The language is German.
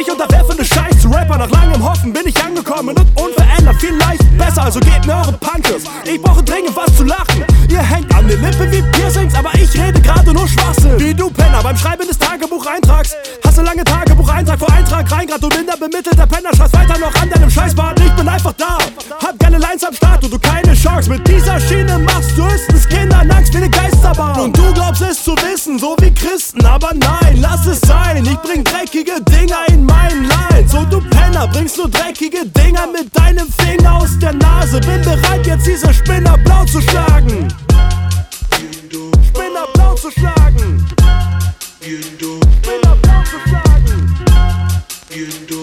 mich unterwerfe ne Scheiß zu Rapper. Nach langem Hoffen bin ich angekommen und unverändert, vielleicht besser, also gebt mir eure Punkes. Ich brauche dringend was zu lachen. Ihr hängt an den Lippen wie Piercings, aber ich rede gerade nur Schwachsinn. Wie du Penner beim Schreiben des Tagebucheintrags. Hast du lange Tagebucheintrag vor Eintrag rein, grad du minder bemittelter Penner, schreibst weiter noch an deinem Scheißbart. Ich bin einfach da, hab geile Lines am Start und du keine Chance. Mit dieser Schiene machst du höchstens Kindern Angst wie ne Geisterbahn. Und du glaubst es zu wissen, so wie Christen, aber nein, lass es sein. Ich bring dreckige Dinger in meinen Lines. Und du Penner bringst nur dreckige Dinger mit deinem Finger aus der Nase. Bin bereit, jetzt diese Spinner blau zu schlagen. Spinner blau zu schlagen. Spinner blau zu schlagen.